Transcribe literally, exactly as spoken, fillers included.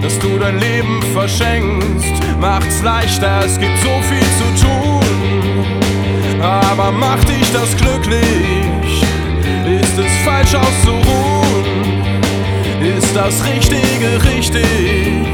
dass du dein Leben verschenkst. Macht's leichter, es gibt so viel zu tun, aber macht dich das glücklich? Ist es falsch auszuruhen? Ist das Richtige richtig?